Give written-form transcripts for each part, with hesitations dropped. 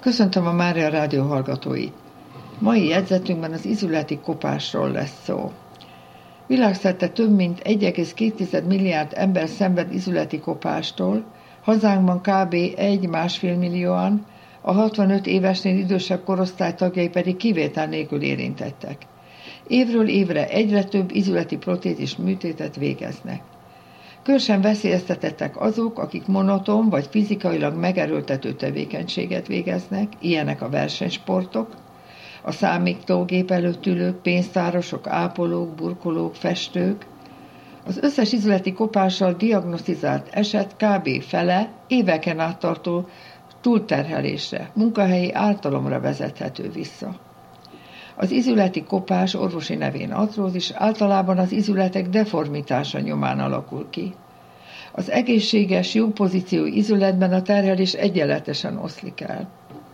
Köszöntöm a Mária Rádió hallgatóit! Mai jegyzetünkben az izületi kopásról lesz szó. Világszerte több mint 1,2 milliárd ember szenved izületi kopástól, hazánkban kb. 1,5 millióan, a 65 évesnél idősebb korosztály tagjai pedig kivétel nélkül érintettek. Évről évre egyre több izületi protézis műtétet végeznek. Különösen veszélyeztetettek azok, akik monoton vagy fizikailag megerőltető tevékenységet végeznek, ilyenek a versenysportok, a számítógép előtt ülők, pénztárosok, ápolók, burkolók, festők. Az összes izületi kopással diagnosztizált eset kb. Fele éveken át tartó túlterhelésre, munkahelyi ártalomra vezethető vissza. Az izületi kopás orvosi nevén artrózis általában az izületek deformitása nyomán alakul ki. Az egészséges, jó pozícióú izületben a terhelés egyenletesen oszlik el.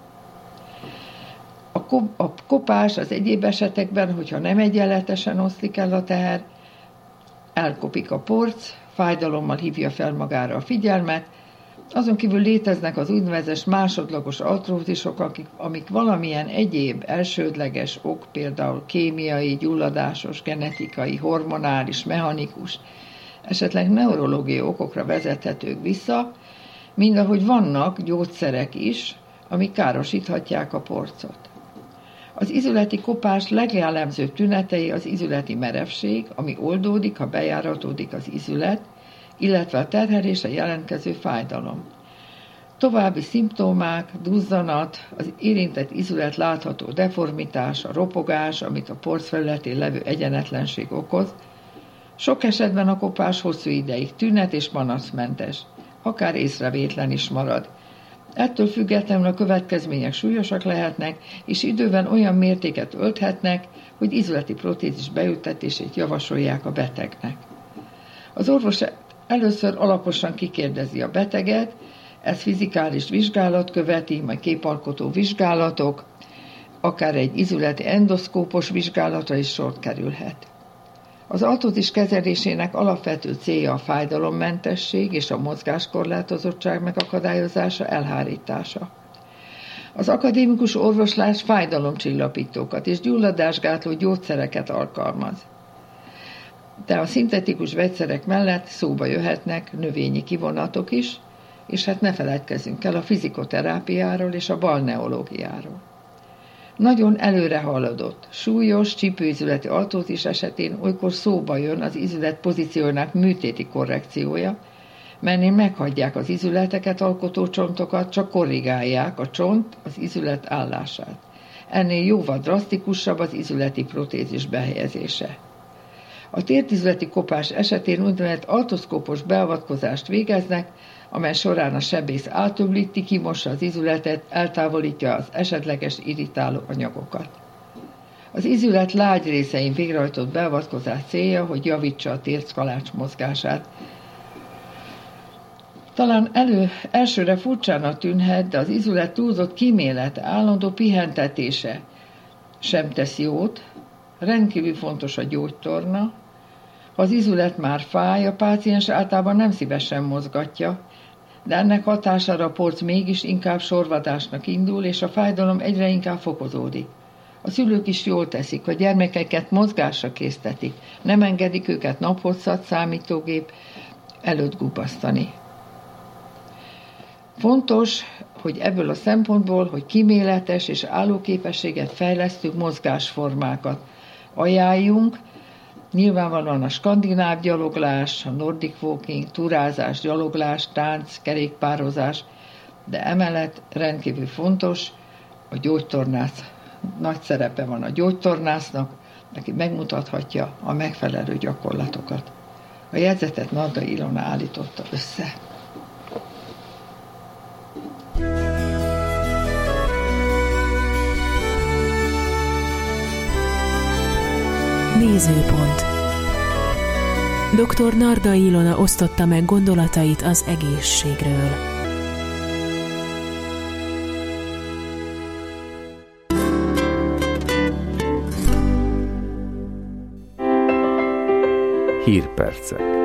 A kopás az egyéb esetekben, hogyha nem egyenletesen oszlik el a teher, elkopik a porc, fájdalommal hívja fel magára a figyelmet, azon kívül léteznek az úgynevezett másodlagos artrózisok, amik valamilyen egyéb elsődleges ok, például kémiai, gyulladásos, genetikai, hormonális, mechanikus, esetleg neurológiai okokra vezethetők vissza, mindahogy vannak gyógyszerek is, amik károsíthatják a porcot. Az izületi kopás legjellemzőbb tünetei az izületi merevség, ami oldódik, ha bejáratódik az izület, illetve a terhelésre jelentkező fájdalom. További szimptomák, duzzanat, az érintett izület látható deformitása, ropogás, amit a porc felületén levő egyenetlenség okoz. Sok esetben a kopás hosszú ideig tünet és panaszmentes, akár észrevétlen is marad. Ettől függetlenül a következmények súlyosak lehetnek, és időben olyan mértéket ölthetnek, hogy izületi protézis beültetését javasolják a betegnek. Az orvos először alaposan kikérdezi a beteget, ez fizikális vizsgálat követi, majd képalkotó vizsgálatok, akár egy izületi endoszkópos vizsgálatra is sor kerülhet. Az artrózis kezelésének alapvető célja a fájdalommentesség és a mozgáskorlátozottság megakadályozása, elhárítása. Az akadémikus orvoslás fájdalomcsillapítókat és gyulladásgátló gyógyszereket alkalmaz. De a szintetikus vegyszerek mellett szóba jöhetnek növényi kivonatok is, és hát ne feledkezzünk el a fizikoterápiáról és a balneológiáról. Nagyon előre haladott, súlyos, csípőizületi artrózis esetén olykor szóba jön az izület pozíciójának műtéti korrekciója, melynél meghagyják az izületeket alkotó csontokat, csak korrigálják a csont az izület állását. Ennél jóval drasztikusabb az izületi protézis behelyezése. A tértizületi kopás esetén úgynevezett artroszkópos beavatkozást végeznek, amely során a sebész átöblíti, kimossa az izületet, eltávolítja az esetleges irritáló anyagokat. Az izület lágy részein végrehajtott beavatkozás célja, hogy javítsa a térckalács mozgását. Talán elsőre furcsának tűnhet, de az izület túlzott kímélete, állandó pihentetése sem tesz jót. Rendkívül fontos a gyógytorna. Ha az izület már fáj, a páciens általában nem szívesen mozgatja, de ennek hatására a porc mégis inkább sorvadásnak indul, és a fájdalom egyre inkább fokozódik. A szülők is jól teszik, a gyermekeket mozgásra késztetik, nem engedik őket naphosszat számítógép előtt gubasztani. Fontos, hogy ebből a szempontból, hogy kíméletes és állóképességet fejlesztő mozgásformákat ajánljunk, nyilvánvalóan a skandináv gyaloglás, a nordic walking, turázás, gyaloglás, tánc, kerékpározás, de emellett rendkívül fontos a gyógytornász. Nagy szerepe van a gyógytornásznak, aki megmutathatja a megfelelő gyakorlatokat. A jegyzetet Nardai Ilona állította össze. Nézőpont. Dr. Nardai Ilona osztotta meg gondolatait az egészségről. Hírpercek.